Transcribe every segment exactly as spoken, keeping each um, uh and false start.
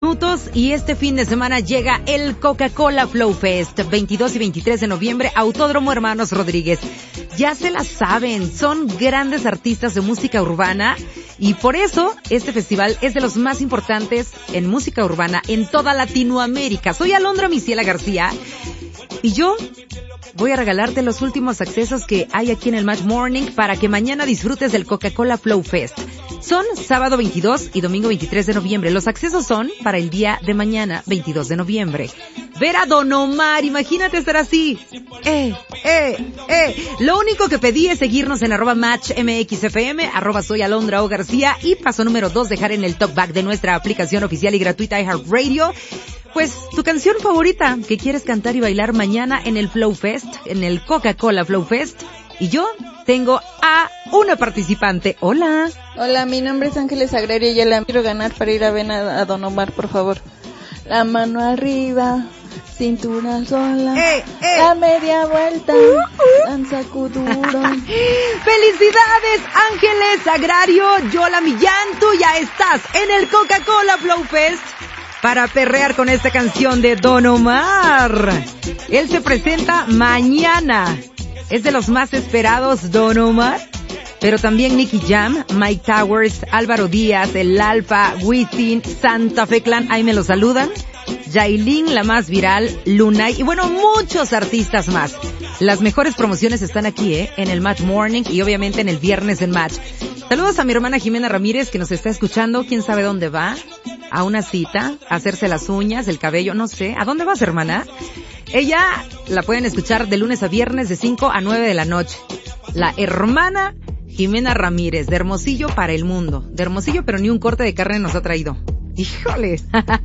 minutos y este fin de semana llega el Coca-Cola Flow Fest, veintidós y veintitrés de noviembre, Autódromo Hermanos Rodríguez. Ya se la saben, son grandes artistas de música urbana y por eso este festival es de los más importantes en música urbana en toda Latinoamérica. Soy Alondra Misiela García y yo voy a regalarte los últimos accesos que hay aquí en el Match Morning para que mañana disfrutes del Coca-Cola Flow Fest. Son sábado veintidós y domingo veintitrés de noviembre. Los accesos son para el día de mañana, veintidós de noviembre. Ver a Don Omar, imagínate estar así. Eh, eh, eh. Lo único que pedí es seguirnos en arroba Match M X F M, arroba soy Alondra O García y paso número dos, dejar en el talkback de nuestra aplicación oficial y gratuita iHeartRadio pues tu canción favorita que quieres cantar y bailar mañana en el Flow Fest, en el Coca-Cola Flow Fest. Y yo tengo a una participante. Hola. Hola, mi nombre es Ángeles Agrario y ya la quiero ganar para ir a ver a, a Don Omar, por favor. La mano arriba, cintura sola, eh, eh. la media vuelta, uh, uh. danza cuduro. ¡Felicidades, Ángeles Agrario! Yola Millán, tú ya estás en el Coca-Cola Flow Fest para perrear con esta canción de Don Omar. Él se presenta mañana. Es de los más esperados, Don Omar. Pero también Nicky Jam, Mike Towers, Álvaro Díaz, El Alfa, Wisin, Santa Fe Clan, ahí me lo saludan. Yailin, la más viral, Lunay y bueno, muchos artistas más. Las mejores promociones están aquí, ¿eh? En el Match Morning y obviamente en el viernes en Match. Saludos a mi hermana Jimena Ramírez que nos está escuchando. ¿Quién sabe dónde va? A una cita, a hacerse las uñas, el cabello, no sé. ¿A dónde vas, hermana? Ella la pueden escuchar de lunes a viernes de cinco a nueve de la noche. La hermana Jimena Ramírez, de Hermosillo para el mundo. De Hermosillo, pero ni un corte de carne nos ha traído. ¡Híjole!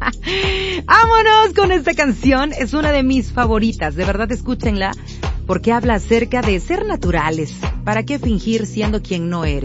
¡Vámonos con esta canción! Es una de mis favoritas. De verdad, escúchenla, porque habla acerca de ser naturales. ¿Para qué fingir siendo quien no eres?